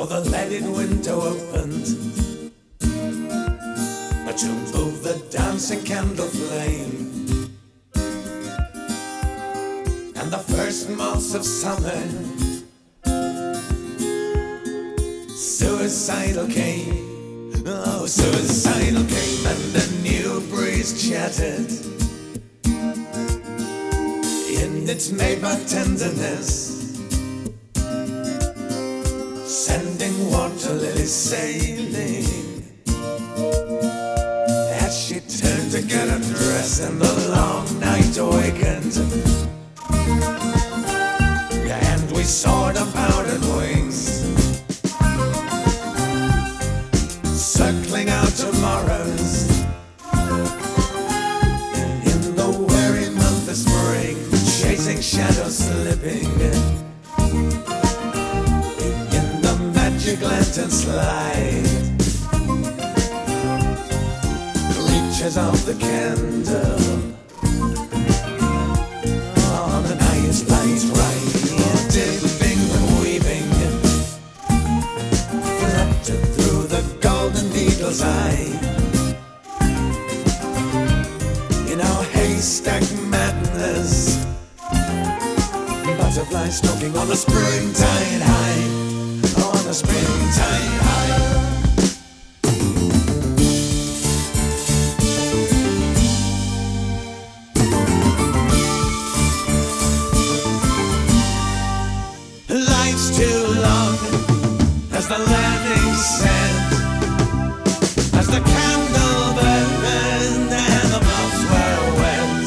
the leaded window opened to move the dancing candle flame, and the first moths of summer suicidal came. Oh, suicidal came, and a new breeze chattered in its neighbor tenderness, sending water lilies sailing as she turned to get undressed, and the long night awakened, and we saw the powdered wings circling out tomorrows in the weary month of spring, chasing shadows slipping in the magic lantern slide, reaches of the candle on the night light right, dipping and weaving, fluttered through the golden needle's eye. In our haystack madness, butterflies stalking on the springtime high, on the springtime high. Life's too long, as the landing said, as the candle burned and the moths were wet,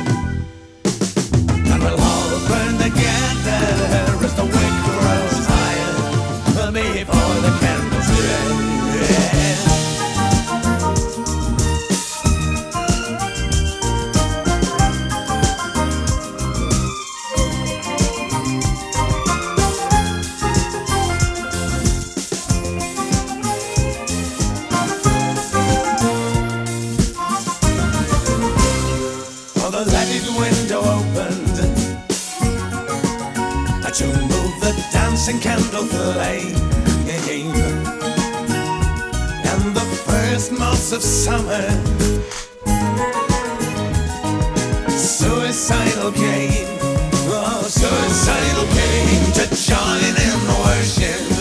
and we'll all burn together as the wick grows higher before the candle's dead. The leaded window opened to move the dancing candle flame, and the first moths of summer suicidal came, oh, suicidal came to join in worship